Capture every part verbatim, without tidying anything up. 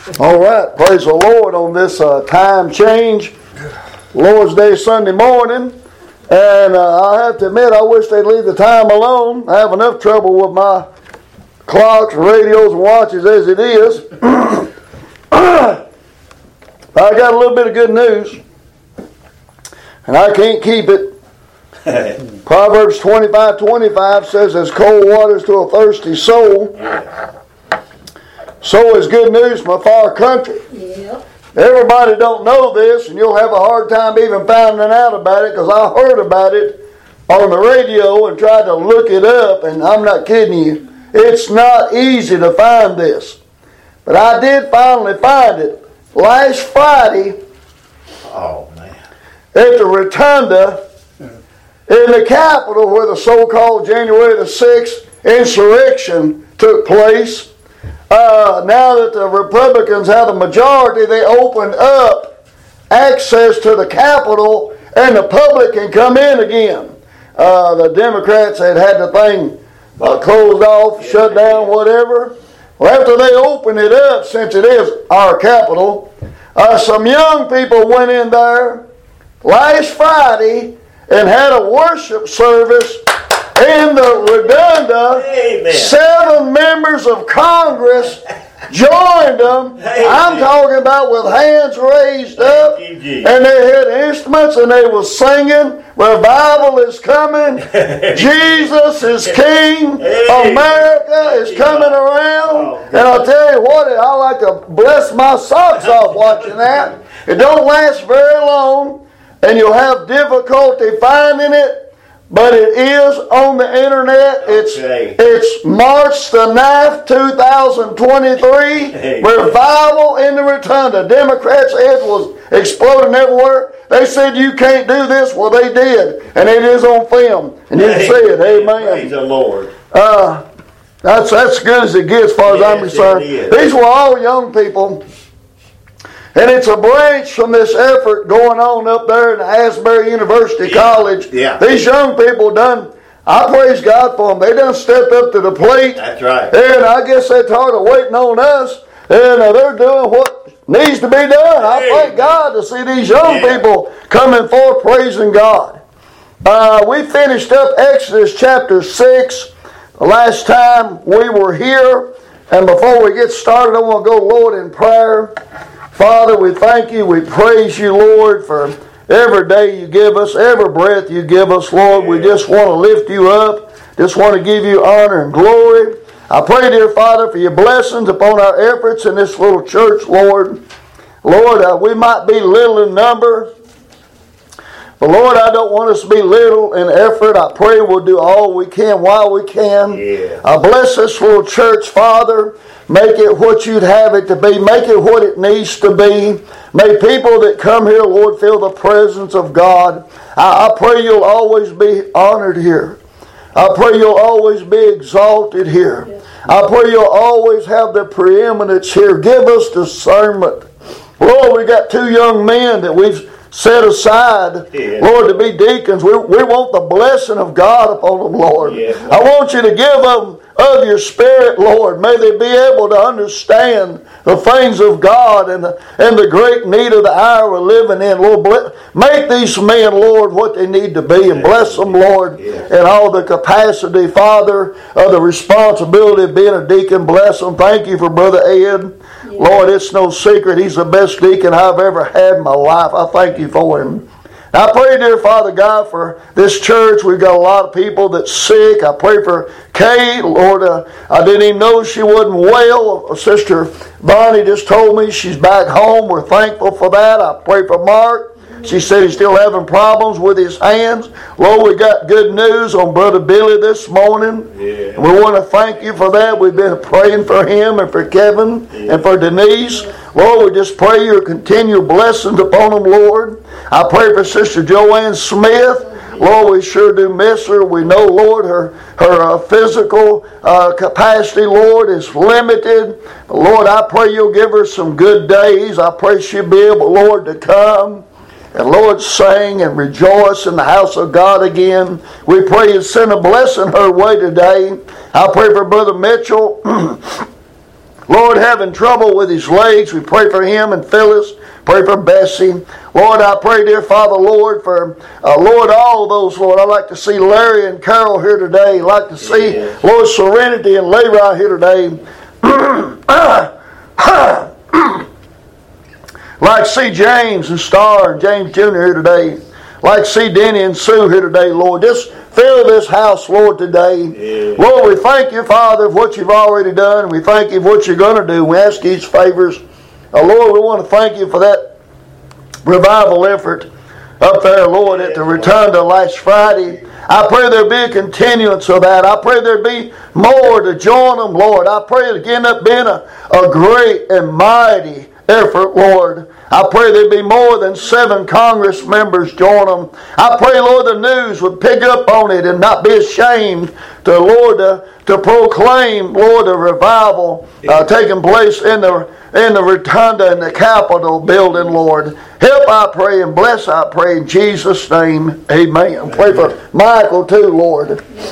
All right, praise the Lord on this uh, time change, Lord's Day Sunday morning. And uh, I have to admit, I wish they'd leave the time alone. I have enough trouble with my clocks, radios, and watches as it is. I got a little bit of good news, and I can't keep it. Proverbs twenty-five twenty-five says, as cold waters to a thirsty soul, so is good news from a far country. Yep. Everybody don't know this, and you'll have a hard time even finding out about it, because I heard about it on the radio and tried to look it up, and I'm not kidding you. It's not easy to find this. But I did finally find it. Last Friday, oh man, at the Rotunda in the Capitol, where the so-called January the sixth insurrection took place, uh, now that the Republicans had a majority, they opened up access to the Capitol and the public can come in again. Uh, the Democrats had had the thing uh, closed off, shut down, whatever. Well, after they opened it up, since it is our Capitol, uh, some young people went in there last Friday and had a worship service in the Rotunda. Amen. Seven members of Congress joined them. Amen. I'm talking about with hands raised up, and they had instruments and they were singing, revival is coming, Jesus is King, America is coming around. And I'll tell you what, I like to bless my socks off watching that. It don't last very long, and you'll have difficulty finding it. But it is on the internet. It's okay. It's March the ninth, two thousand twenty-three. Hey. Revival in the Rotunda. Democrats' heads was exploding everywhere. They said you can't do this. Well, they did. And it is on film. And you can see it. Amen. Praise the Lord. Uh, that's, that's as good as it gets as far as yes, I'm concerned. These were all young people. And it's a branch from this effort going on up there in Asbury University yeah. College. Yeah. These young people done, I praise God for them. They done stepped up to the plate. That's right. And I guess they're tired of waiting on us. And uh, they're doing what needs to be done. Hey. I thank God to see these young yeah. people coming forth praising God. Uh, we finished up Exodus chapter six the last time we were here. And before we get started, I want to go, Lord, in prayer. Father, we thank you, we praise you, Lord, for every day you give us, every breath you give us, Lord. We just want to lift you up, just want to give you honor and glory. I pray, dear Father, for your blessings upon our efforts in this little church, Lord. Lord, uh, we might be little in number, but Lord, I don't want us to be little in effort. I pray we'll do all we can while we can. Yeah. I bless this little church, Father. Make it what you'd have it to be. Make it what it needs to be. May people that come here, Lord, feel the presence of God. I, I pray you'll always be honored here. I pray you'll always be exalted here. I pray you'll always have the preeminence here. Give us discernment. Lord, we got two young men that we've set aside, yeah. Lord, to be deacons. We, we want the blessing of God upon them, Lord. Yeah. I want you to give them of your Spirit, Lord. May they be able to understand the things of God and the, and the great need of the hour we're living in. Lord, bless, make these men, Lord, what they need to be, and bless them, Lord, in all the capacity, Father, of the responsibility of being a deacon. Bless them. Thank you for Brother Ed. Yeah. Lord, it's no secret he's the best deacon I've ever had in my life. I thank you for him. I pray, dear Father God, for this church. We've got a lot of people that's sick. I pray for Kate. Lord, uh, I didn't even know she wasn't well. Sister Bonnie just told me she's back home. We're thankful for that. I pray for Mark. She said he's still having problems with his hands. Lord, we got good news on Brother Billy this morning. Yeah. And we want to thank you for that. We've been praying for him and for Kevin yeah. and for Denise. Lord, we just pray your continual blessings upon them, Lord. I pray for Sister Joanne Smith. Lord, we sure do miss her. We know, Lord, her, her uh, physical uh, capacity, Lord, is limited. Lord, I pray you'll give her some good days. I pray she'll be able, Lord, to come and, Lord, sing and rejoice in the house of God again. We pray you send a blessing her way today. I pray for Brother Mitchell. Lord, having trouble with his legs. We pray for him and Phyllis. Pray for Bessie. Lord, I pray, dear Father, Lord, for, uh, Lord, all those, Lord. I'd like to see Larry and Carol here today. I'd like to see, yes. Lord, Serenity and Leroy here today. Like to see James and Star and James Junior here today. Like to see Denny and Sue here today, Lord. Just fill this house, Lord, today. Yeah. Lord, we thank you, Father, for what you've already done. We thank you for what you're going to do. We ask these favors. Uh, Lord, we want to thank you for that revival effort up there, Lord, at the Rotunda last Friday. I pray there be a continuance of that. I pray there be more to join them, Lord. I pray it again up being a, a great and mighty effort, Lord. I pray there be more than seven Congress members join them. I pray, Lord, the news would pick up on it and not be ashamed to, Lord, to, to proclaim, Lord, a revival uh, taking place in the in the Rotunda in the Capitol building, Lord. Help, I pray, and bless, I pray, in Jesus' name. Amen. Pray for Michael, too, Lord.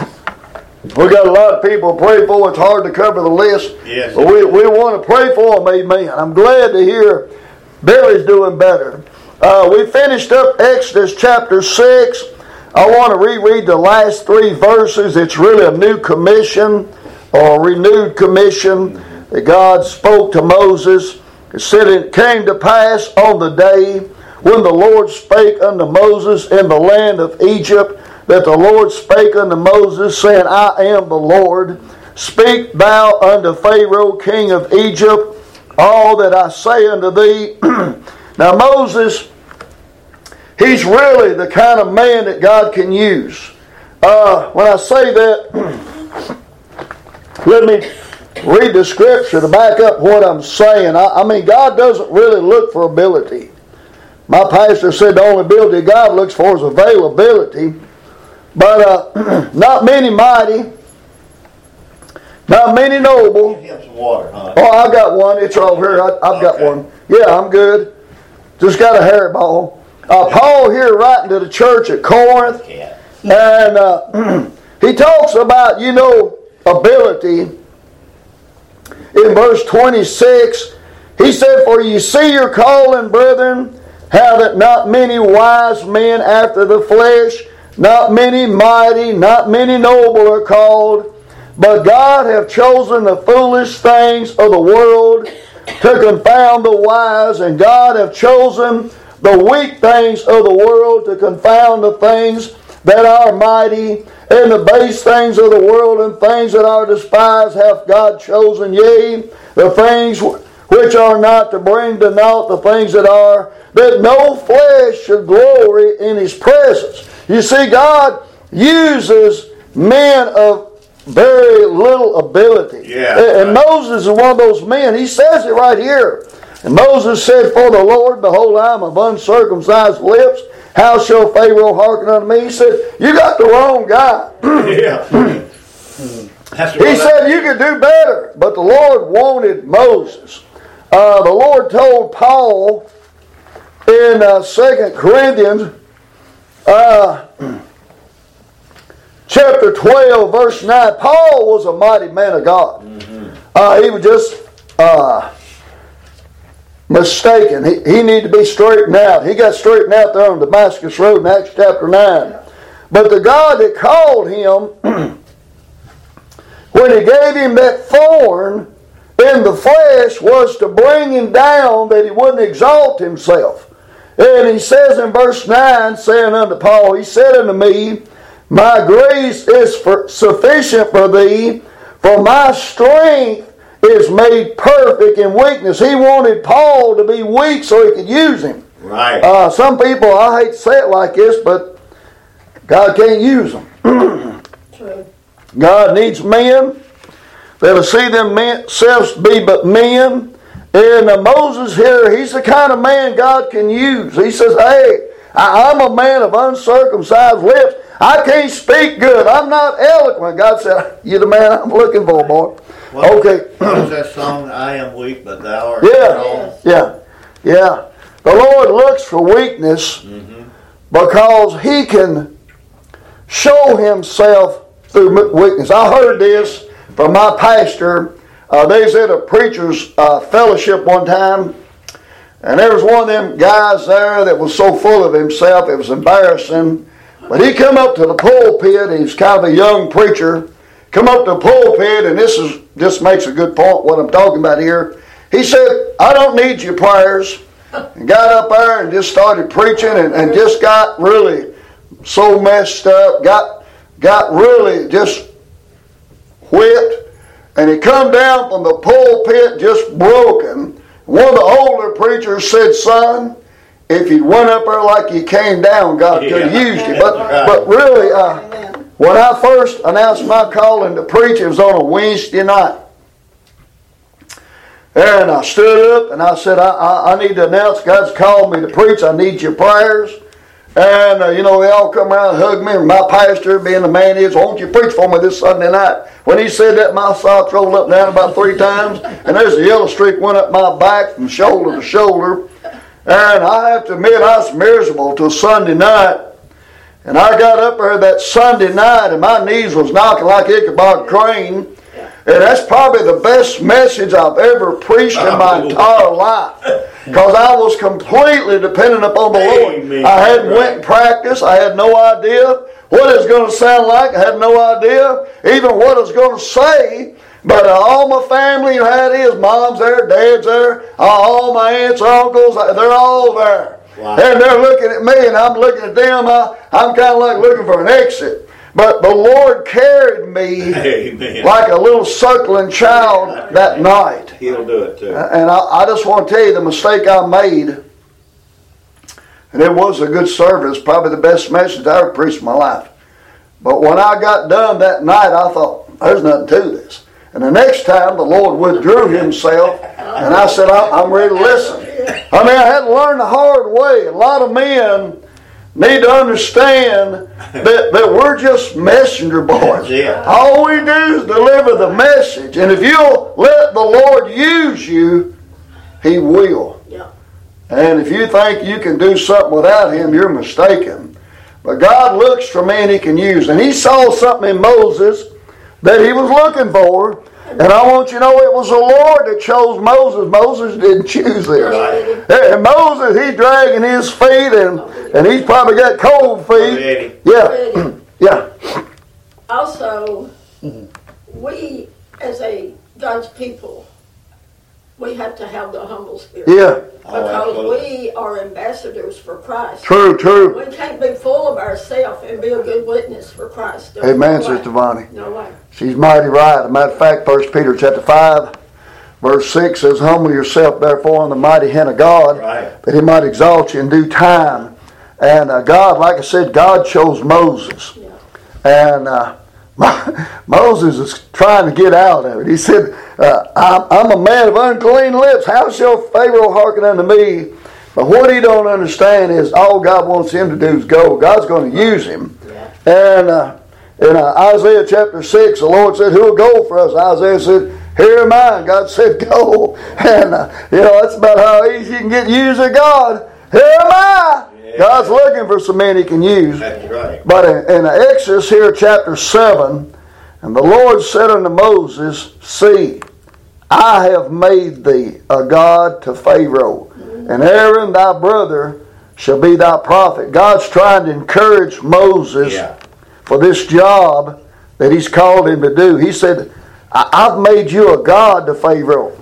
We got a lot of people to pray for. It's hard to cover the list. Yes. But we, we want to pray for them. Amen. I'm glad to hear Billy's doing better. Uh, we finished up Exodus chapter six. I want to reread the last three verses. It's really a new commission or a renewed commission that God spoke to Moses. It said, it came to pass on the day when the Lord spake unto Moses in the land of Egypt, that the Lord spake unto Moses, saying, I am the Lord. Speak thou unto Pharaoh, king of Egypt, all that I say unto thee. Now Moses, he's really the kind of man that God can use. Uh, when I say that, let me read the scripture to back up what I'm saying. I, I mean, God doesn't really look for ability. My pastor said the only ability God looks for is availability. But uh, not many mighty, not many noble. Give him some water, huh? Oh, I've got one. It's over here. I, I've got okay. one. Yeah, I'm good. Just got a hairball. Uh, Paul here writing to the church at Corinth. Yeah. And uh, he talks about, you know, ability. In verse twenty-six, he said, For ye see your calling, brethren, how that not many wise men after the flesh, not many mighty, not many noble are called, but God hath chosen the foolish things of the world to confound the wise, and God hath chosen the weak things of the world to confound the things that are mighty, and the base things of the world and things that are despised hath God chosen, yea, the things which are not, to bring to naught the things that are, that no flesh should glory in his presence. You see, God uses men of very little ability. Yeah, and right. Moses is one of those men. He says it right here. And Moses said, For the Lord, behold, I am of uncircumcised lips. How shall Pharaoh hearken unto me? He said, you got the wrong guy. Yeah. He said you could do better. But the Lord wanted Moses. Uh, the Lord told Paul in uh, Second Corinthians uh, chapter twelve, verse nine. Paul was a mighty man of God. Mm-hmm. Uh, he was just uh, mistaken. He, he needed to be straightened out. He got straightened out there on Damascus Road in Acts chapter nine. But the God that called him, when he gave him that thorn in the flesh, was to bring him down that he wouldn't exalt himself. And he says in verse nine, saying unto Paul, he said unto me, My grace is for, sufficient for thee, for my strength is made perfect in weakness. He wanted Paul to be weak so he could use him. Right. Uh, some people, I hate to say it like this, but God can't use them. True. God needs men that'll see themselves be but men. And uh, Moses here, he's the kind of man God can use. He says, hey, I, I'm a man of uncircumcised lips. I can't speak good. I'm not eloquent. God said, you're the man I'm looking for, boy. Well, okay. What is that song? I am weak, but thou art yeah. strong. Yeah. Yeah. The Lord looks for weakness mm-hmm. because He can show Himself through weakness. I heard this from my pastor uh, they was at a preacher's uh, fellowship one time, and there was one of them guys there that was so full of himself, it was embarrassing. But he come up to the pulpit, he's kind of a young preacher, come up to the pulpit, and this is this makes a good point, what I'm talking about here. He said, I don't need your prayers. And got up there and just started preaching and, and just got really so messed up, got got really just whipped. And he come down from the pulpit just broken. One of the older preachers said, son, if you went up there like you came down, God could have used you. But, but really, uh, when I first announced my calling to preach, it was on a Wednesday night. And I stood up and I said, I, I, I need to announce God's called me to preach. I need your prayers. And, uh, you know, they all come around and hug me. And my pastor, being the man he is, won't you preach for me this Sunday night? When he said that, my socks rolled up and down about three times. And there's a yellow streak went up my back from shoulder to shoulder. And I have to admit, I was miserable till Sunday night. And I got up there that Sunday night and my knees was knocking like Ichabod Crane. And that's probably the best message I've ever preached in my entire life. Because I was completely dependent upon the Lord. I hadn't went and practiced. I had no idea what it's going to sound like. I had no idea even what it's going to say. But uh, all my family had his, mom's there, dad's there, uh, all my aunts, uncles, they're all there. Wow. And they're looking at me and I'm looking at them. I, I'm kind of like looking for an exit. But the Lord carried me Amen. Like a little suckling child that night. He'll do it too. And I, I just want to tell you the mistake I made. And it was a good service, probably the best message I ever preached in my life. But when I got done that night, I thought, there's nothing to this. And the next time the Lord withdrew himself, and I said, I'm ready to listen. I mean, I had to learn the hard way. A lot of men need to understand that, that we're just messenger boys. Yeah. All we do is deliver the message. And if you'll let the Lord use you, He will. Yeah. And if you think you can do something without Him, you're mistaken. But God looks for men He can use. And He saw something in Moses that He was looking for. And I want you to know it was the Lord that chose Moses. Moses didn't choose this. Right. And Moses, he's dragging his feet, and, and he's probably got cold feet. Yeah. Yeah. Also, we as a God's people, we have to have the humble spirit. Yeah. Because oh, we are ambassadors for Christ. True, true. We can't be full of ourselves and be a good witness for Christ. There's Amen, no Sister Vonnie. No way. She's mighty right. As a matter of fact, First Peter chapter five, verse six says, humble yourself therefore in the mighty hand of God, right. that He might exalt you in due time. And uh, God, like I said, God chose Moses. Yeah. And uh, Moses is trying to get out of it. He said, uh, I'm, I'm a man of unclean lips. How shall Pharaoh hearken unto me? But what he don't understand is all God wants him to do is go. God's going to use him. Yeah. And uh, in uh, Isaiah chapter six, the Lord said, who will go for us? Isaiah said, here am I. And God said, go. And, uh, you know, that's about how easy you can get used of God. Here am I. Yeah. God's looking for some men He can use. That's right. But in, in Exodus here, chapter seven, and the Lord said unto Moses, see, I have made thee a god to Pharaoh, and Aaron thy brother shall be thy prophet. God's trying to encourage Moses yeah. for this job that He's called him to do. He said, I've made you a god to Pharaoh.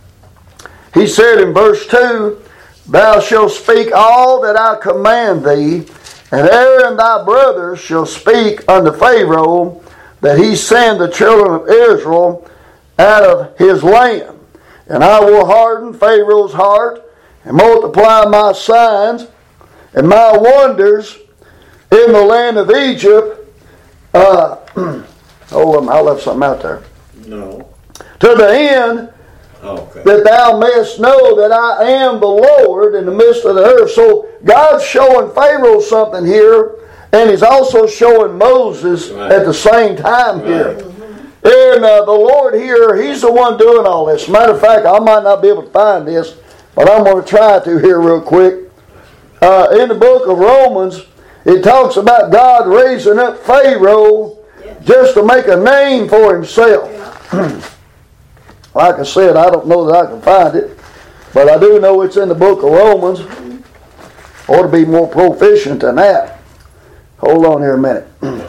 He said in verse two, thou shalt speak all that I command thee, and Aaron thy brother shall speak unto Pharaoh, that he send the children of Israel out of his land. And I will harden Pharaoh's heart, and multiply my signs and my wonders in the land of Egypt. Uh, hold on, I left something out there. No. To the end Okay. that thou mayest know that I am the Lord in the midst of the earth. So God's showing Pharaoh something here, and He's also showing Moses right. at the same time right. here. And uh, the Lord here, He's the one doing all this. Matter of fact, I might not be able to find this, but I'm going to try to here real quick. Uh, in the book of Romans, it talks about God raising up Pharaoh yeah. just to make a name for himself. Yeah. like I said, I don't know that I can find it, but I do know it's in the book of Romans. Ought to be more proficient than that. Hold on here a minute.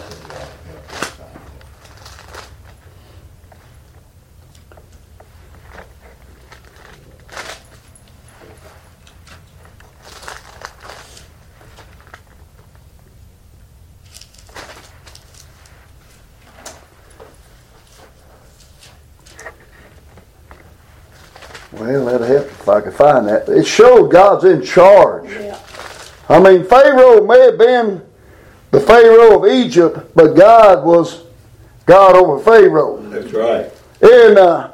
Well, that'll help if I can find that. It showed God's in charge. Yeah. I mean, Pharaoh may have been the Pharaoh of Egypt, but God was God over Pharaoh. That's right. And uh,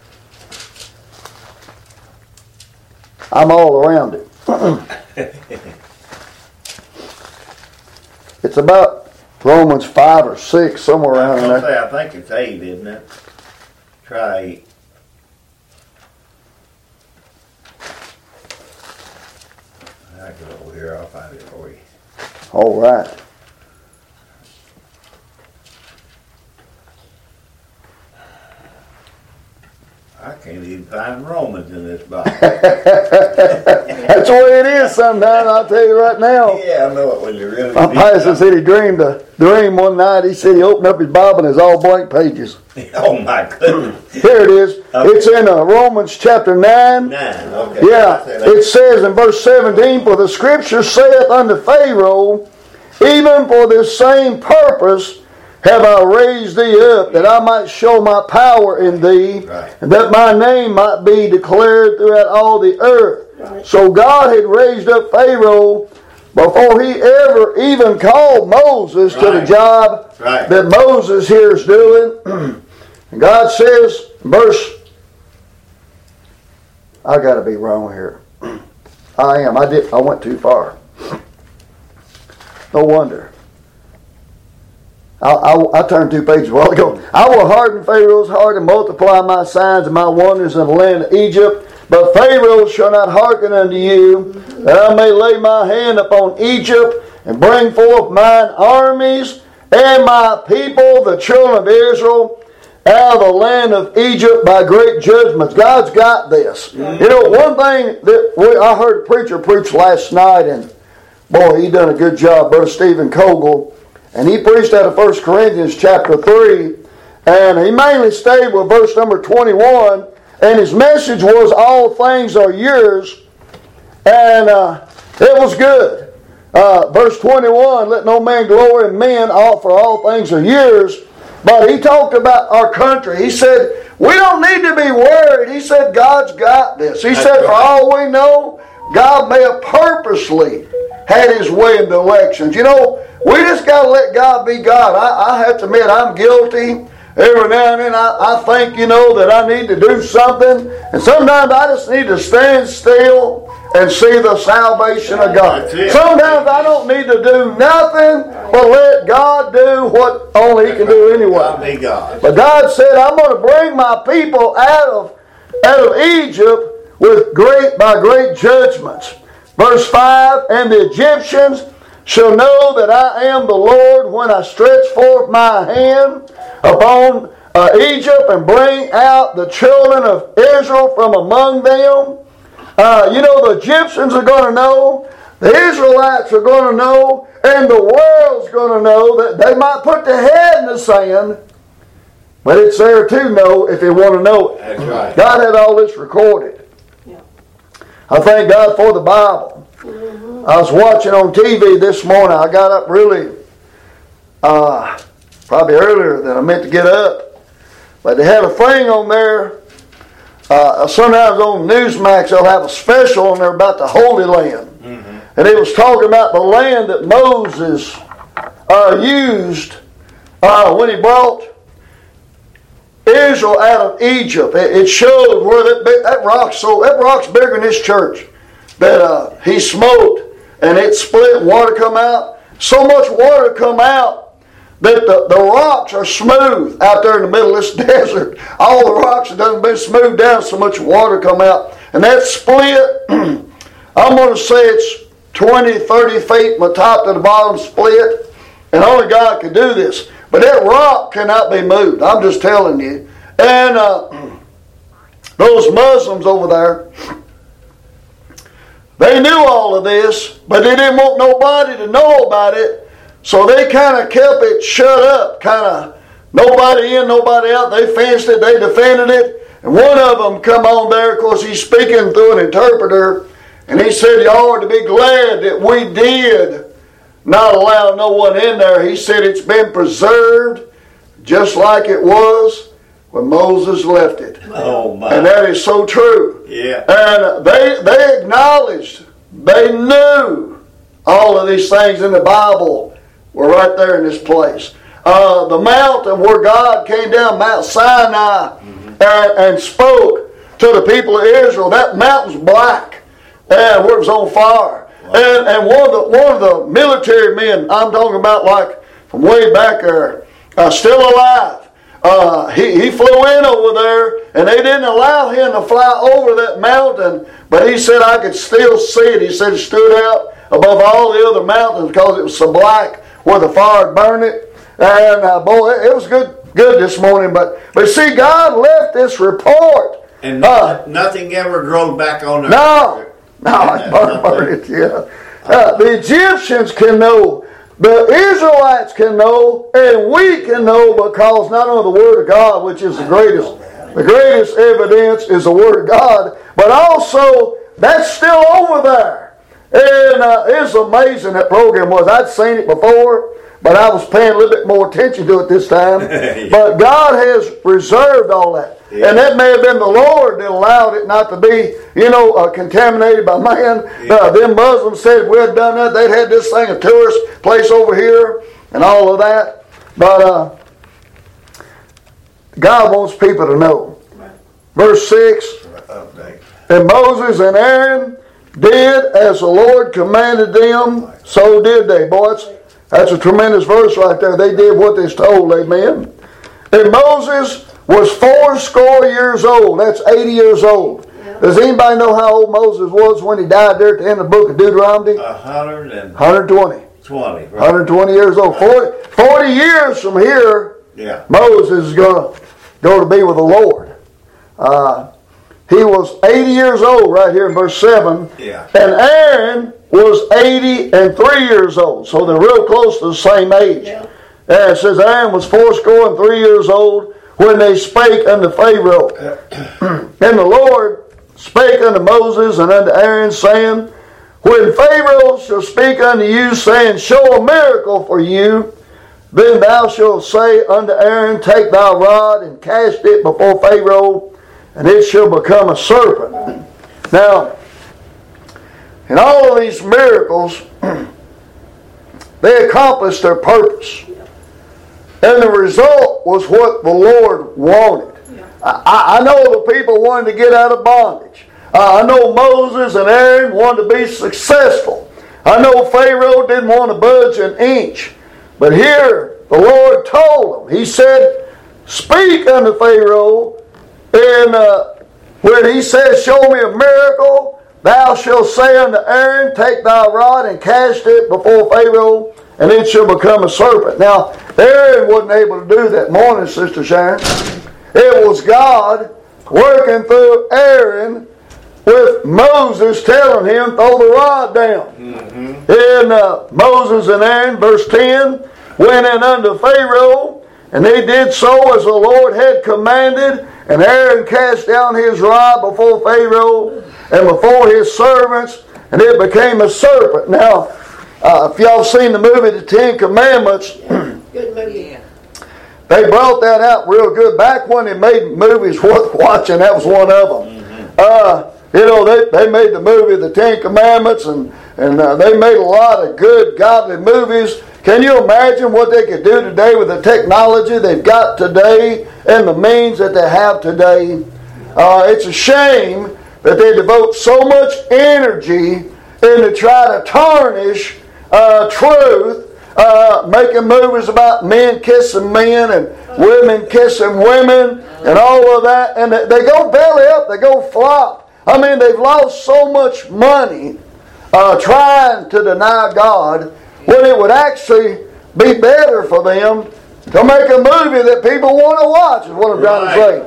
I'm all around it. It's about Romans five or six, somewhere around I, there. say, I think it's eight, isn't it? Try eight. I go over here, I'll find it for you. All right. I can't even find Romans in this Bible. That's the way it is sometimes, I'll tell you right now. Yeah, I know it when you really My need pastor something. said he dreamed a dream one night. He said he opened up his Bible and it's all blank pages. Oh my goodness. Here it is. Okay. It's in uh, Romans chapter nine. Nine, okay. Yeah, I said that. it says in verse seventeen, "For the scripture saith unto Pharaoh, even for this same purpose have I raised thee up, that I might show my power in thee, Right. and that my name might be declared throughout all the earth." Right. So God had raised up Pharaoh before he ever even called Moses to the Right. job Right. that Moses here is doing. And God says, verse, I got to be wrong here. I am. I did. I went too far. No wonder. I, I, I turned two pages a while ago. "I will harden Pharaoh's heart and multiply my signs and my wonders in the land of Egypt. But Pharaoh shall not hearken unto you, that I may lay my hand upon Egypt and bring forth mine armies and my people, the children of Israel, out of the land of Egypt by great judgments." God's got this. You know, one thing that we, I heard a preacher preach last night, and boy, he done a good job, Brother Stephen Kogel. And he preached out of First Corinthians chapter three. And he mainly stayed with verse number twenty-one. And his message was, "All things are yours." And uh, it was good. Uh, verse twenty-one, "Let no man glory in men, all for all things are yours." But he talked about our country. He said, we don't need to be worried. He said, God's got this. He said, for all we know, God may have purposely had His way in the elections. You know, we just got to let God be God. I, I have to admit, I'm guilty. Every now and then I, I think, you know, that I need to do something. And sometimes I just need to stand still and see the salvation of God. That's it. Sometimes I don't need to do nothing but let God do what only He can do anyway. God be God. But God said, I'm going to bring my people out of, out of Egypt with great by great judgments. Verse five, "And the Egyptians shall know that I am the Lord when I stretch forth my hand upon uh, Egypt and bring out the children of Israel from among them." Uh, you know, the Egyptians are going to know, the Israelites are going to know, and the world's going to know that they might put their head in the sand, but it's there to know if you want to know it. That's right. God had all this recorded. Yeah. I thank God for the Bible. Mm-hmm. I was watching on T V this morning. I got up really, uh, probably earlier than I meant to get up. But they had a thing on there. Uh, sometimes on Newsmax they'll have a special on there about the Holy Land. Mm-hmm. And it was talking about the land that Moses uh, used uh, when he brought Israel out of Egypt. It, it showed where that, big, that rock's so that rock's bigger than this church that uh, he smote and it split. Water come out. So much water come out that the, the rocks are smooth out there in the middle of this desert. All the rocks have done been smoothed down, so much water come out. And that split, I'm going to say it's twenty, thirty feet from the top to the bottom split. And only God could do this. But that rock cannot be moved. I'm just telling you. And uh, those Muslims over there, they knew all of this, but they didn't want nobody to know about it, so they kind of kept it shut up, kind of nobody in, nobody out. They fenced it, they defended it, and one of them come on there, of course he's speaking through an interpreter, and he said, y'all are to be glad that we did not allow no one in there. He said it's been preserved just like it was when Moses left it. Oh my. And that is so true. Yeah. And they they acknowledged, they knew all of these things in the Bible were right there in this place. Uh, the mountain where God came down, Mount Sinai, mm-hmm. and, and spoke to the people of Israel, that mountain's black, and where it was on fire. Wow. And and one of the one of the military men, I'm talking about like from way back there, uh, still alive. Uh, he, he flew in over there, and they didn't allow him to fly over that mountain, but he said I could still see it. He said it stood out above all the other mountains because it was so black where the fire had burned it. And uh, boy, it, it was good good this morning. But but see, God left this report. And uh, nothing ever drove back on it. No, no, I burned, burned it, yeah. Uh, the Egyptians can know. The Israelites can know, and we can know, because not only the Word of God, which is the greatest, the greatest evidence is the Word of God, but also that's still over there. And uh, it's amazing that program was. I'd seen it before, but I was paying a little bit more attention to it this time. Yeah. But God has preserved all that. Yeah. And that may have been the Lord that allowed it not to be, you know, uh, contaminated by man. Yeah. Uh, them Muslims said if we had done that, they'd had this thing, a tourist place over here, and all of that. But uh, God wants people to know. Right. Verse six, okay. And Moses and Aaron did as the Lord commanded them, so did they. Boy, that's a tremendous verse right there. They did what they're told, amen. And Moses was four score years old. That's eighty years old. Yeah. Does anybody know how old Moses was when he died there at the end of the book of Deuteronomy? one hundred and one hundred twenty. twenty, right. one hundred twenty years old. forty, forty years from here, yeah. Moses is going to go to be with the Lord. Uh, he was eighty years old right here in verse seven. Yeah. And Aaron was eighty and three years old. So they're real close to the same age. Yeah. And it says Aaron was fourscore and three years old when they spake unto Pharaoh. And the Lord spake unto Moses and unto Aaron, saying, when Pharaoh shall speak unto you, saying, show a miracle for you, then thou shalt say unto Aaron, take thy rod and cast it before Pharaoh, and it shall become a serpent. Now, in all of these miracles, they accomplished their purpose. And the result was what the Lord wanted. Yeah. I, I know the people wanted to get out of bondage. Uh, I know Moses and Aaron wanted to be successful. I know Pharaoh didn't want to budge an inch. But here, the Lord told them. He said, speak unto Pharaoh, and uh, when he says, show me a miracle, thou shalt say unto Aaron, take thy rod and cast it before Pharaoh, and it shall become a serpent. Now, Aaron wasn't able to do that morning, Sister Sharon. It was God working through Aaron with Moses telling him, throw the rod down. Mm-hmm. And uh, Moses and Aaron, verse ten, went in unto Pharaoh, and they did so as the Lord had commanded. And Aaron cast down his rod before Pharaoh and before his servants, and it became a serpent. Now, Uh, if y'all seen the movie The Ten Commandments, yeah, good movie. They brought that out real good. Back when they made movies worth watching, that was one of them. Mm-hmm. Uh, you know, they, they made the movie The Ten Commandments, and, and uh, they made a lot of good, godly movies. Can you imagine what they could do today with the technology they've got today and the means that they have today? Uh, it's a shame that they devote so much energy into try to tarnish Uh, truth, uh, making movies about men kissing men and women kissing women and all of that, and they, they go belly up, they go flop. I mean, they've lost so much money uh, trying to deny God when it would actually be better for them to make a movie that people want to watch, is what I'm trying to say.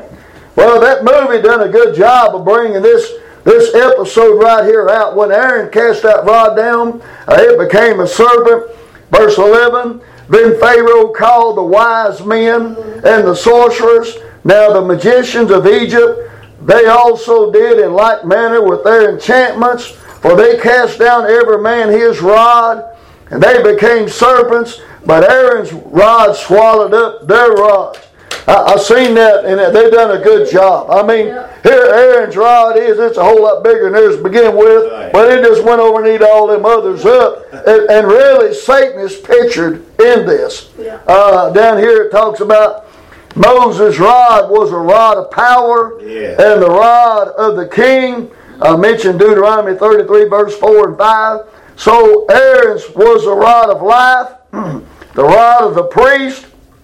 Well, that movie done a good job of bringing this this episode right here out. When Aaron cast that rod down, uh, it became a serpent. Verse eleven, then Pharaoh called the wise men and the sorcerers. Now the magicians of Egypt, they also did in like manner with their enchantments, for they cast down every man his rod, and they became serpents, but Aaron's rod swallowed up their rods. I, I seen that, and they've done a good job. I mean, yeah. Here Aaron's rod is, it's a whole lot bigger than theirs to begin with, right. But it just went over and eat all them others up. and, and really, Satan is pictured in this. Yeah. Uh, down here it talks about Moses' rod was a rod of power, yeah. and the rod of the king. I mentioned Deuteronomy thirty-three, verse four and five. So Aaron's was a rod of life, the rod of the priest.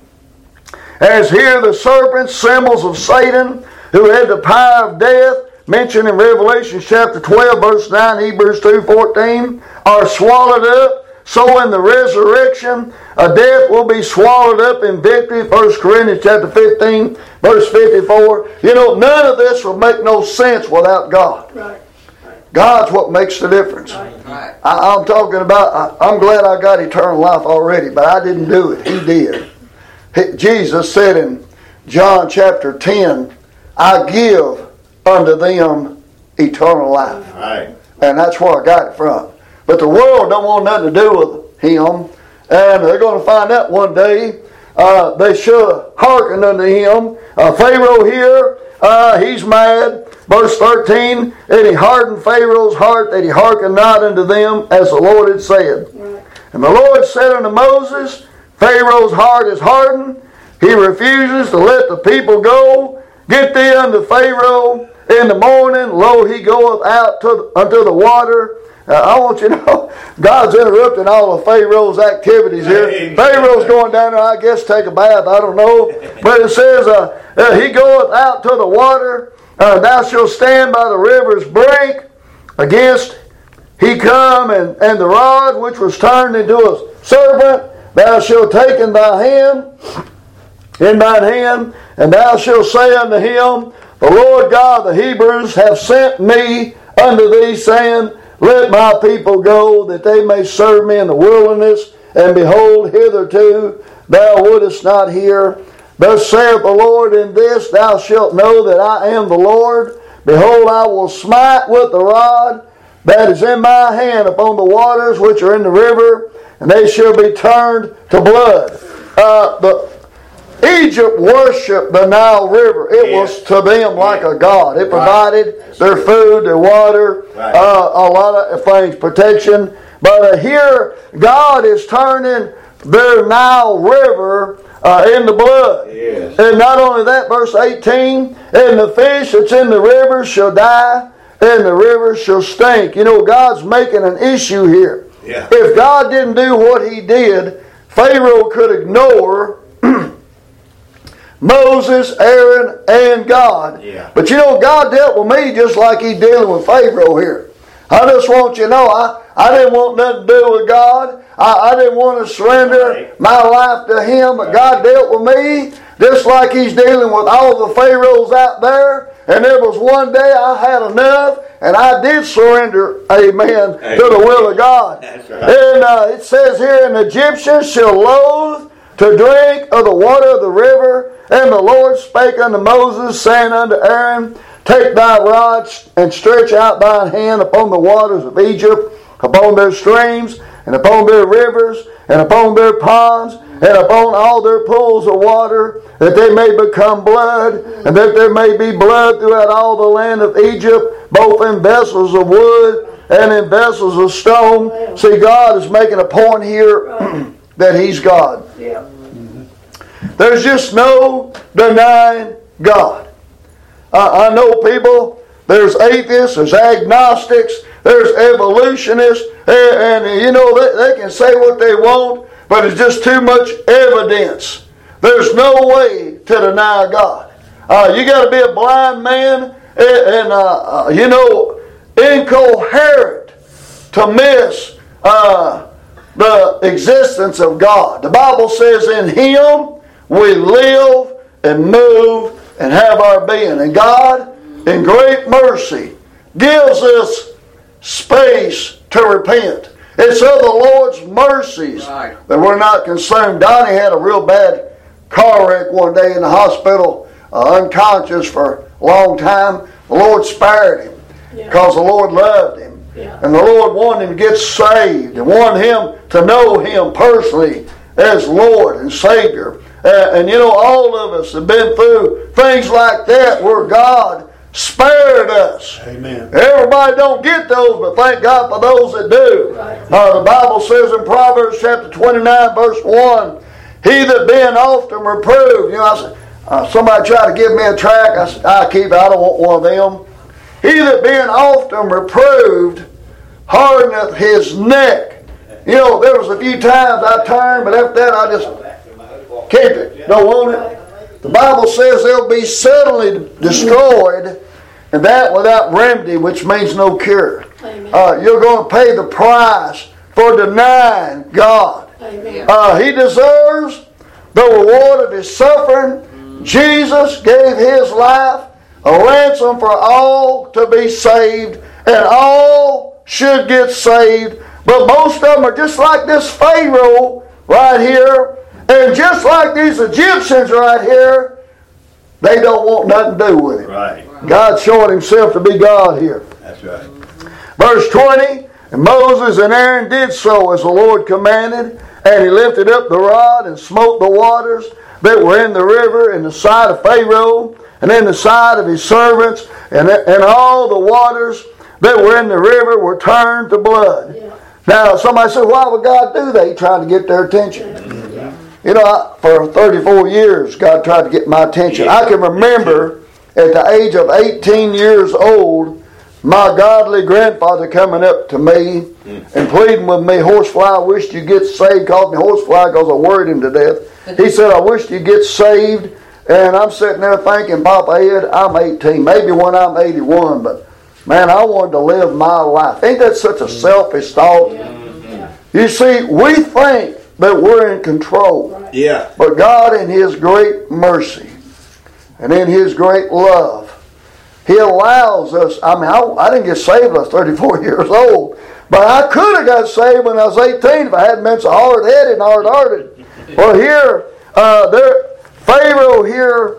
As here the serpents, symbols of Satan, who had the power of death, mentioned in Revelation chapter twelve, verse nine, Hebrews two fourteen, are swallowed up. So in the resurrection, a death will be swallowed up in victory. First Corinthians chapter fifteen, verse fifty-four. You know, none of this will make no sense without God. Right. God's what makes the difference. Right. I, I'm talking about, I, I'm glad I got eternal life already, but I didn't do it. He did. He, Jesus said in John chapter ten, I give unto them eternal life. Right. And that's where I got it from. But the world don't want nothing to do with him. And they're going to find out one day. Uh, they should hearken unto him. Uh, Pharaoh here, uh, he's mad. Verse thirteen, and he hardened Pharaoh's heart that he hearkened not unto them as the Lord had said. Right. And the Lord said unto Moses, Pharaoh's heart is hardened. He refuses to let the people go. Get thee unto Pharaoh in the morning. Lo, he goeth out to, unto the water. Uh, I want you to know, God's interrupting all of Pharaoh's activities here. Amen. Pharaoh's going down there, I guess, take a bath. I don't know. But it says, uh, uh, he goeth out to the water. Uh, thou shalt stand by the river's brink. Against he come, and, and the rod which was turned into a serpent, thou shalt take in thy hand, in thine hand, and thou shalt say unto him, the Lord God of the Hebrews hath sent me unto thee, saying, let my people go, that they may serve me in the wilderness. And behold, hitherto thou wouldest not hear. Thus saith the Lord, in this thou shalt know that I am the Lord. Behold, I will smite with the rod that is in my hand upon the waters which are in the river, and they shall be turned to blood. Uh, the Egypt worshipped the Nile River. It yeah. was to them like yeah. a god. It provided right. their food, their water, right. uh, a lot of things, protection. But uh, here, God is turning their Nile River uh, into blood. Yes. And not only that, verse eighteen, and the fish that's in the river shall die, and the river shall stink. You know, God's making an issue here. Yeah. If God didn't do what he did, Pharaoh could ignore Moses, Aaron, and God. Yeah. But you know, God dealt with me just like he's dealing with Pharaoh here. I just want you to know, I, I didn't want nothing to do with God. I, I didn't want to surrender right. my life to him. But right. God dealt with me just like he's dealing with all the Pharaohs out there. And there was one day I had enough, and I did surrender, amen, amen. to the will of God. That's right. And uh, it says here, and the Egyptians shall loathe to drink of the water of the river. And the Lord spake unto Moses, saying unto Aaron, take thy rod and stretch out thine hand upon the waters of Egypt, upon their streams, and upon their rivers, and upon their ponds, and upon all their pools of water, that they may become blood, and that there may be blood throughout all the land of Egypt, both in vessels of wood and in vessels of stone. See, God is making a point here that he's God. Yeah. There's just no denying God. I, I know people, there's atheists, there's agnostics, there's evolutionists, and, and you know, they, they can say what they want, but it's just too much evidence. There's no way to deny God. Uh, you got to be a blind man and, and uh, uh, you know, incoherent to miss uh, the existence of God. The Bible says in him we live and move and have our being. And God, in great mercy, gives us space to repent. It's of the Lord's mercies Right. that we're not consumed. Donnie had a real bad car wreck one day in the hospital, uh, unconscious for a long time. The Lord spared him Yeah. because the Lord loved him. Yeah. And the Lord wanted him to get saved and wanted him to know Him personally as Lord and Savior. Uh, and you know, all of us have been through things like that where God spared us. Amen. Everybody don't get those, but thank God for those that do. Right. Uh, the Bible says in Proverbs chapter twenty-nine, verse one, he that being often reproved. You know, I said, uh, somebody tried to give me a tract. I said, I keep it. I don't want one of them. He that being often reproved hardeneth his neck. You know, there was a few times I turned, but after that I just keep it. Don't want it. The Bible says they'll be suddenly destroyed, and that without remedy, which means no cure. Amen. Uh, you're going to pay the price for denying God. Amen. Uh, he deserves the reward of His suffering. Jesus gave His life a ransom for all to be saved, and all should get saved. But most of them are just like this Pharaoh right here, and just like these Egyptians right here. They don't want nothing to do with Him. Right. God's showing Himself to be God here. That's right. Verse twenty, and Moses and Aaron did so as the Lord commanded, and he lifted up the rod and smote the waters that were in the river in the sight of Pharaoh, and in the sight of his servants, and, and all the waters that were in the river were turned to blood. Yeah. Now, somebody said, why would God do that? He tried to get their attention. Yeah. You know, I, for thirty-four years, God tried to get my attention. I can remember at the age of eighteen years old, my godly grandfather coming up to me and pleading with me, Horsefly, I wish you'd get saved. He called me Horsefly because I worried him to death. He said, I wish you'd get saved. And I'm sitting there thinking, Papa Ed, I'm eighteen, maybe when I'm eighty-one, but man, I wanted to live my life. Ain't that such a selfish thought? Yeah. You see, we think that we're in control. Right. Yeah. But God, in His great mercy and in His great love, He allows us. I mean, I, I didn't get saved when I was thirty-four years old, but I could have got saved when I was eighteen if I hadn't been so hard-headed and hard-hearted. Well, here, uh, there, Pharaoh here,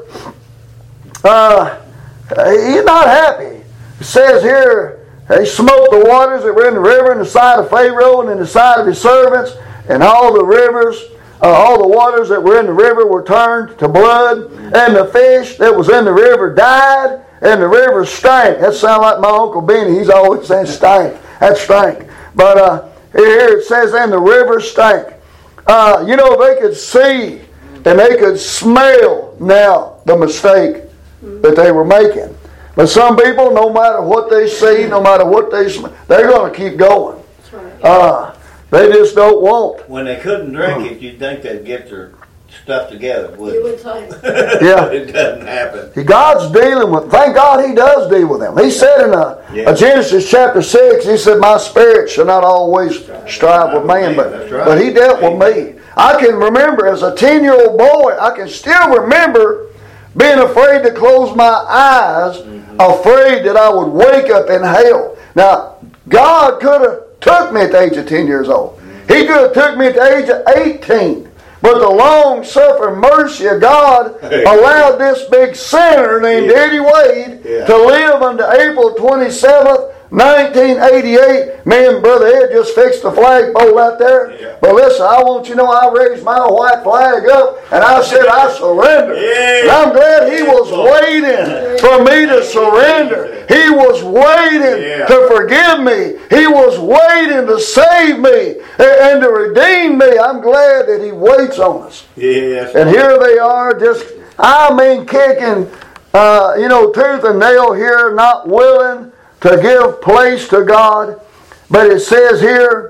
uh, he's not happy. It says here, he smote the waters that were in the river in the sight of Pharaoh and in the sight of his servants, and all the rivers, uh, all the waters that were in the river were turned to blood, and the fish that was in the river died, and the river stank. That sounds like my Uncle Benny. He's always saying stank. That stank. But uh, here it says, and the river stank. Uh, you know, they could see and they could smell now the mistake that they were making. But some people, no matter what they see, no matter what they smell, they're going to keep going. That's right. Uh, they just don't want. When they couldn't drink it, you'd think they'd get their stuff together, You wouldn't would think. Yeah. It doesn't happen. God's dealing with, thank God He does deal with them. He said in a, Yeah. a Genesis chapter six, He said, my spirit shall not always strive with man, but, That's right. but He dealt with me. I can remember as a ten-year-old boy, I can still remember being afraid to close my eyes, mm-hmm. afraid that I would wake up in hell. Now, God could have took me at the age of ten years old. Mm-hmm. He could have took me at the age of eighteen. But the long-suffering mercy of God allowed this big sinner named Yeah. Eddie Wade Yeah. to live until April twenty-seventh, nineteen eighty-eight. Me and Brother Ed just fixed the flagpole out there. Yeah. But listen, I want you to know I raised my white flag up and I said I surrender. Yeah. And I'm glad He was waiting for me to surrender. He was waiting Yeah. to forgive me. He was waiting to save me and, and to redeem me. I'm glad that He waits on us. Yes. And here they are, just, I mean, kicking, uh, you know, tooth and nail here, not willing to give place to God. But it says here,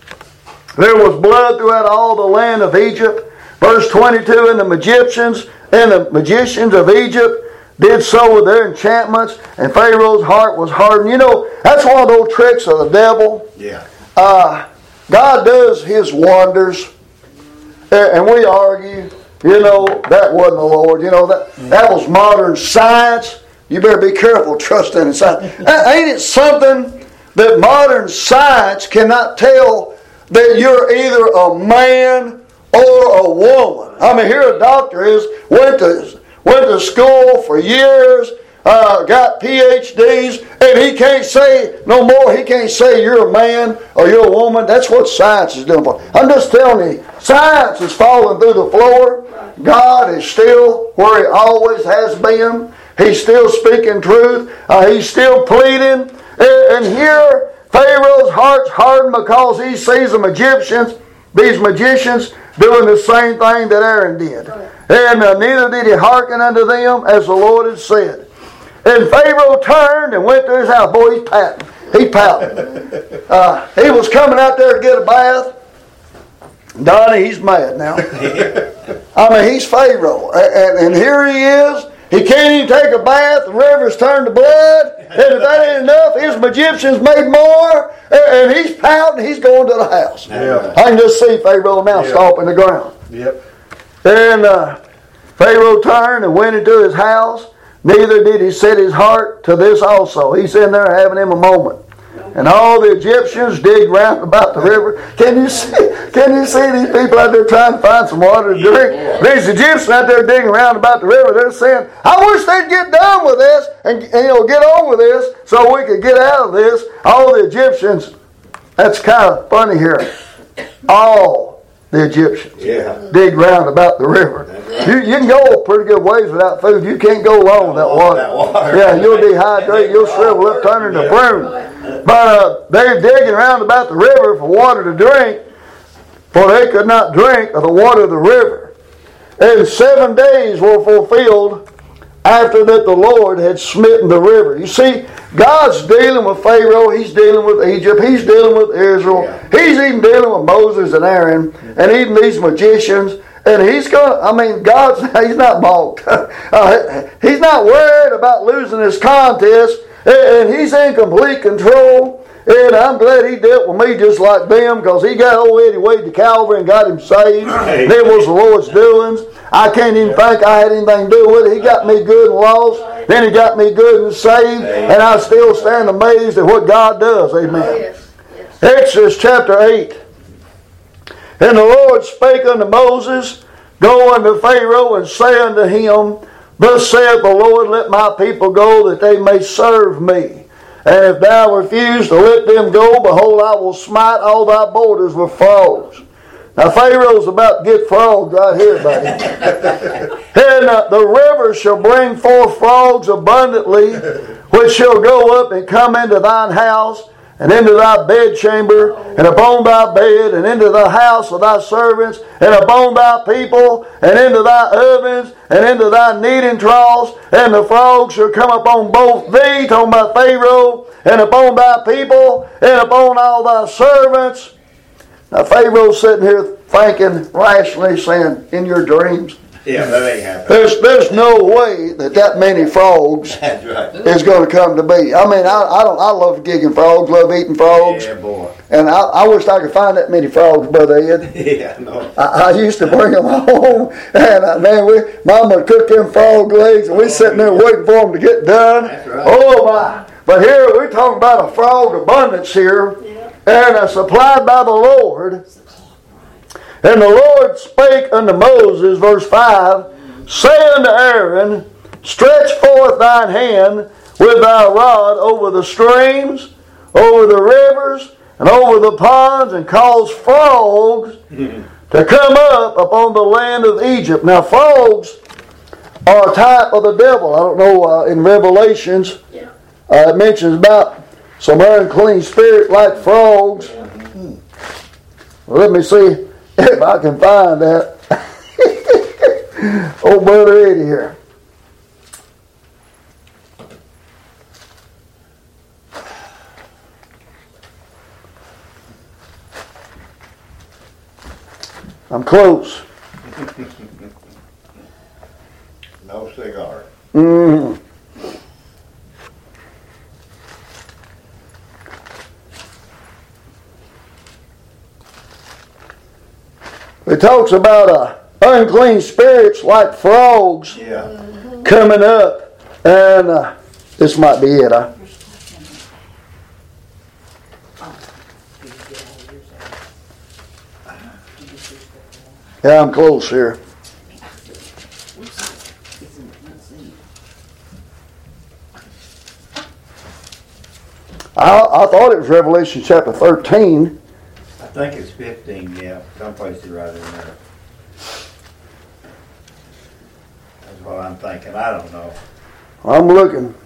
there was blood throughout all the land of Egypt. Verse twenty-two, and the Egyptians and the magicians of Egypt did so with their enchantments, and Pharaoh's heart was hardened. You know, that's one of those tricks of the devil. Yeah. Uh, God does His wonders, and we argue, You know, that wasn't the Lord. You know, that, that was modern science. You better be careful trusting in science. Ain't it something that modern science cannot tell that you're either a man or a woman? I mean, here a doctor is, went to, went to school for years, uh, got P H Ds, and he can't say no more. He can't say you're a man or you're a woman. That's what science is doing for. I'm just telling you, science is falling through the floor. God is still where He always has been. He's still speaking truth. Uh, he's still pleading. And, and here, Pharaoh's heart's hardened because he sees the Egyptians, these magicians, doing the same thing that Aaron did. And uh, neither did he hearken unto them as the Lord had said. And Pharaoh turned and went to his house. Boy, he's pouting. He pouting. Uh, he was coming out there to get a bath. Donnie, he's mad now. I mean, he's Pharaoh. And, and here he is. He can't even take a bath. The river's turned to blood. And if that ain't enough, his Egyptians made more. And he's pouting. He's going to the house. Yeah. I can just see Pharaoh now Yeah. stomping the ground. Yep. And uh, Pharaoh turned and went into his house. Neither did he set his heart to this also. He's in there having him a moment. And all the Egyptians dig round about the river. Can you see? Can you see these people out there trying to find some water to drink? These Egyptians out there digging around about the river. They're saying, "I wish they'd get done with this and, and you know get on with this so we could get out of this." All the Egyptians. That's kind of funny here. All the Egyptians Yeah. dig round about the river. You, you can go a pretty good ways without food. You can't go long without water. Without water. Yeah, you'll dehydrate. You'll shrivel up, turn into a prune. But uh, they're digging around about the river for water to drink, for they could not drink of the water of the river. And seven days were fulfilled after that the Lord had smitten the river. You see, God's dealing with Pharaoh. He's dealing with Egypt. He's dealing with Israel. Yeah. He's even dealing with Moses and Aaron and even these magicians. And he's going. I mean, God's. He's not balked. uh, he's not worried about losing his contest, and he's in complete control. And I'm glad he dealt with me just like them, because he got old Eddie Wade to Calvary and got him saved. And it was the Lord's doings. I can't even think I had anything to do with it. He got me good and lost. Then he got me good and saved. And I still stand amazed at what God does. Amen. Oh, yes. Yes. Exodus chapter eight. And the Lord spake unto Moses, Go unto Pharaoh, and say unto him, Thus saith the Lord, Let my people go, that they may serve me. And if thou refuse to let them go, behold, I will smite all thy borders with frogs. Now Pharaoh's about to get frogs right here, buddy. And uh, the river shall bring forth frogs abundantly, which shall go up and come into thine house, and into thy bedchamber, and upon thy bed, and into the house of thy servants, and upon thy people, and into thy ovens, and into thy kneading troughs, and the frogs shall come upon both thee, talking about Pharaoh, and upon thy people, and upon all thy servants. Now Pharaoh's sitting here thinking rationally, saying, in your dreams, Yeah, that ain't happening. there's, there's no way that that many frogs That's right. is going to come to be. I mean, I, I don't. I love gigging frogs, love eating frogs. Yeah, boy. And I, I wish I could find that many frogs, Brother Ed. Yeah, no. I, I used to bring them home, and uh, man, we Mama would cook them frog legs, and we sitting there waiting for them to get done. That's right. Oh my! But here we're talking about a frog abundance here, Yeah. and uh, supplied by the Lord. And the Lord spake unto Moses, verse five, Say unto Aaron, Stretch forth thine hand with thy rod over the streams, over the rivers, and over the ponds, and cause frogs to come up upon the land of Egypt. Now frogs are a type of the devil. I don't know, uh, in Revelations, Yeah. uh, it mentions about some unclean spirit like frogs. Well, let me see if I can find that. Oh, Brother Eddie here. I'm close. No cigar. Mm. It talks about a unclean spirits like frogs Yeah. coming up. And uh, this might be it. Huh? Yeah, I'm close here. I, I thought it was Revelation chapter thirteen. I think it's fifteen, yeah. Someplace right in there. That's what I'm thinking. I don't know. I'm looking.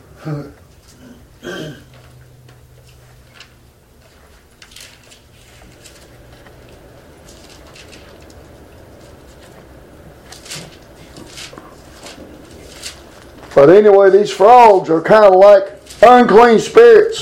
But anyway, these frogs are kind of like unclean spirits.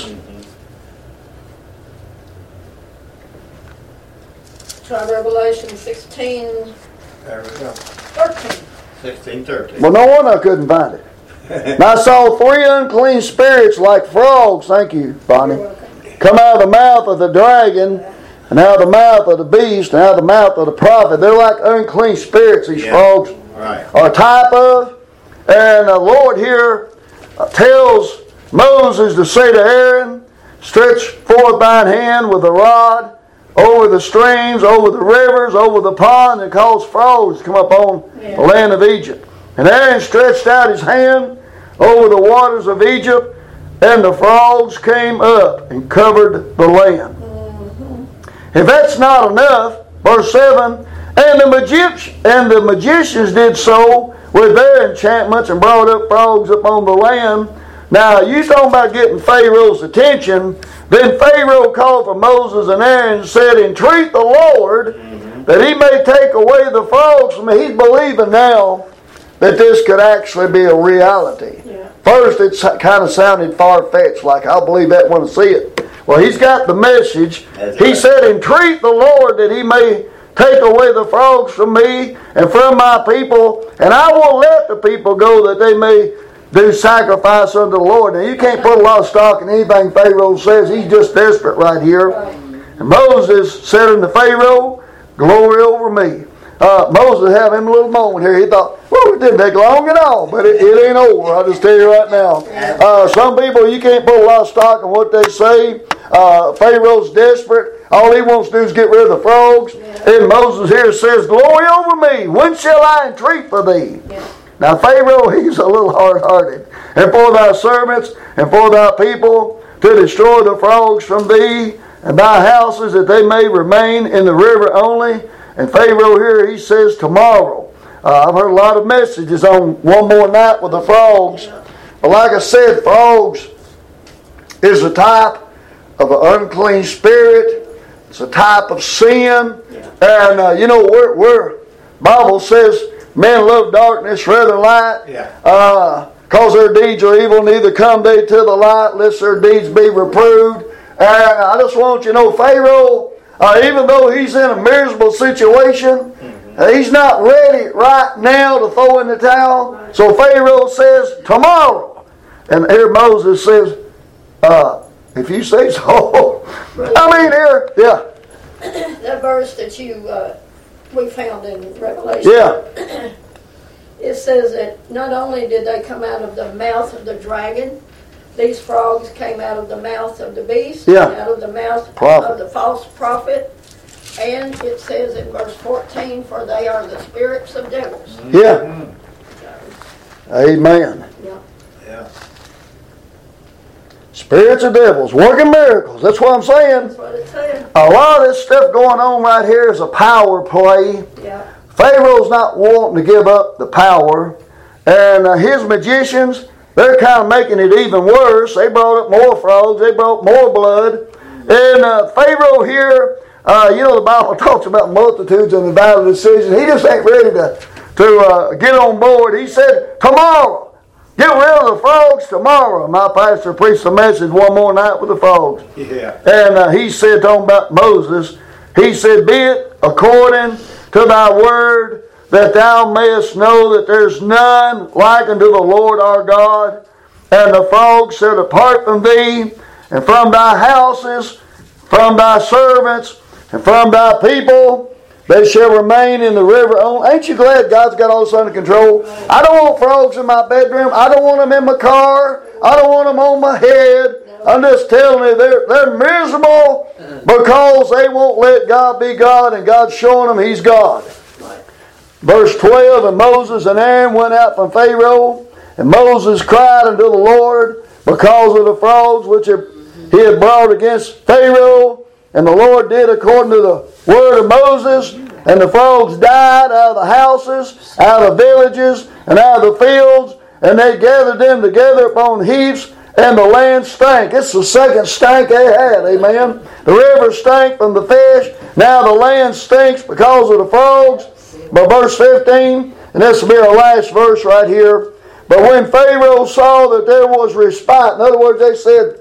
Try Revelation sixteen, There we go. thirteen. Sixteen thirteen. Well, no wonder I couldn't find it. And I saw three unclean spirits like frogs, thank you, Bonnie, You're welcome. come out of the mouth of the dragon, and out of the mouth of the beast, and out of the mouth of the prophet. They're like unclean spirits, these Yeah. frogs Right. are a type of. And the Lord here tells Moses to say to Aaron, stretch forth thine hand with a rod over the streams, over the rivers, over the pond, and cause frogs to come up on Yeah. the land of Egypt. And Aaron stretched out his hand over the waters of Egypt, and the frogs came up and covered the land. If that's not enough, verse seven, and the magicians and the magicians did so with their enchantments and brought up frogs upon the land. Now you talking about getting Pharaoh's attention. Then Pharaoh called for Moses and Aaron and said, entreat the Lord that he may take away the frogs from me. He's believing now that this could actually be a reality. Yeah. First, it kind of sounded far-fetched, like I'll believe that when I see it. Well, he's got the message. That's He right. said, entreat the Lord that he may take away the frogs from me and from my people, and I will let the people go that they may do sacrifice unto the Lord. Now, you can't put a lot of stock in anything Pharaoh says. He's just desperate right here. And Moses said unto Pharaoh, glory over me. Uh, Moses had him a little moment here. He thought, well, it didn't take long at all, but it, it ain't over. I'll just tell you right now. Uh, some people, you can't put a lot of stock in what they say. Uh, Pharaoh's desperate. All he wants to do is get rid of the frogs. And Moses here says, glory over me. When shall I entreat for thee? Yeah. Now Pharaoh, he's a little hard-hearted. And for thy servants and for thy people to destroy the frogs from thee and thy houses, that they may remain in the river only. And Pharaoh here, he says tomorrow. Uh, I've heard a lot of messages on one more night with the frogs. But like I said, frogs is a type of an unclean spirit. It's a type of sin. And uh, you know, we're, we're Bible says men love darkness rather than light. Yeah. Uh, cause their deeds are evil, neither come they to the light, lest their deeds be reproved. And I just want you to know, Pharaoh, uh, even though he's in a miserable situation, uh, he's not ready right now to throw in the towel. So Pharaoh says, tomorrow. And here Moses says, uh, if you say so. I mean, here, yeah. That verse that you uh, we found in Revelation. Yeah. It says that not only did they come out of the mouth of the dragon, these frogs came out of the mouth of the beast, Yeah. out of the mouth Prophet. of the false prophet, and it says in verse fourteen, for they are the spirits of devils. Yeah. Amen. Yeah. Yeah. Spirits of devils, working miracles. That's what I'm saying. That's what it said. A lot of this stuff going on right here is a power play. Yeah. Pharaoh's not wanting to give up the power. And uh, his magicians, they're kind of making it even worse. They brought up more frogs. They brought more blood. And uh, Pharaoh here, uh, you know, the Bible talks about multitudes and the battle decisions. He just ain't ready to, to uh, get on board. He said, tomorrow. Get rid of the frogs tomorrow. My pastor preached a message one more night with the frogs. Yeah. And uh, he said, talking about Moses, he said, be it according to thy word, that thou mayest know that there's none like unto the Lord our God. And the frogs shall depart from thee, and from thy houses, from thy servants, and from thy people. They shall remain in the river on. Ain't you glad God's got all this under control? I don't want frogs in my bedroom. I don't want them in my car. I don't want them on my head. I'm just telling you, they're, they're miserable because they won't let God be God, and God's showing them He's God. Verse twelve, and Moses and Aaron went out from Pharaoh, and Moses cried unto the Lord because of the frogs which he had brought against Pharaoh. And the Lord did according to the word of Moses, and the frogs died out of the houses, out of the villages, and out of the fields, and they gathered them together upon heaps, and the land stank. It's the second stank they had, amen. The river stank from the fish, now the land stinks because of the frogs. But verse fifteen, and this will be our last verse right here. But when Pharaoh saw that there was respite, in other words, they said,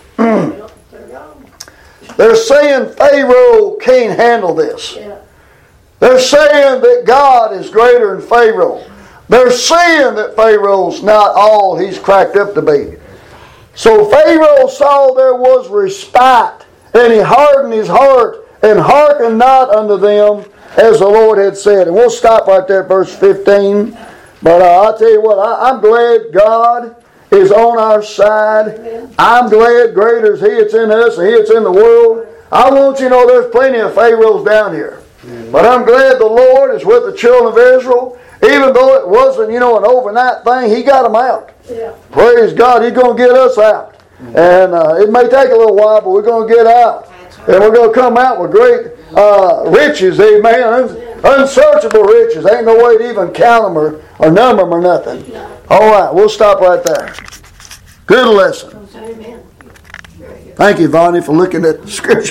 they're saying Pharaoh can't handle this. They're saying that God is greater than Pharaoh. They're saying that Pharaoh's not all he's cracked up to be. So Pharaoh saw there was respite, and he hardened his heart, and hearkened not unto them, as the Lord had said. And we'll stop right there at verse fifteen. But uh, I'll tell you what, I, I'm glad God is on our side. Amen. I'm glad greater is He that's in us and He that's in the world. I want you to know there's plenty of Pharaohs down here. Amen. But I'm glad the Lord is with the children of Israel. Even though it wasn't, you know, an overnight thing, He got them out. Yeah. Praise God, He's going to get us out. Amen. And uh, it may take a little while, but we're going to get out. Right. And we're going to come out with great uh, riches, amen. Un- unsearchable riches. Ain't no way to even count them or, or number them or nothing. No. All right, we'll stop right there. Good lesson. Amen. Thank you, Vonnie, for looking at the scripture.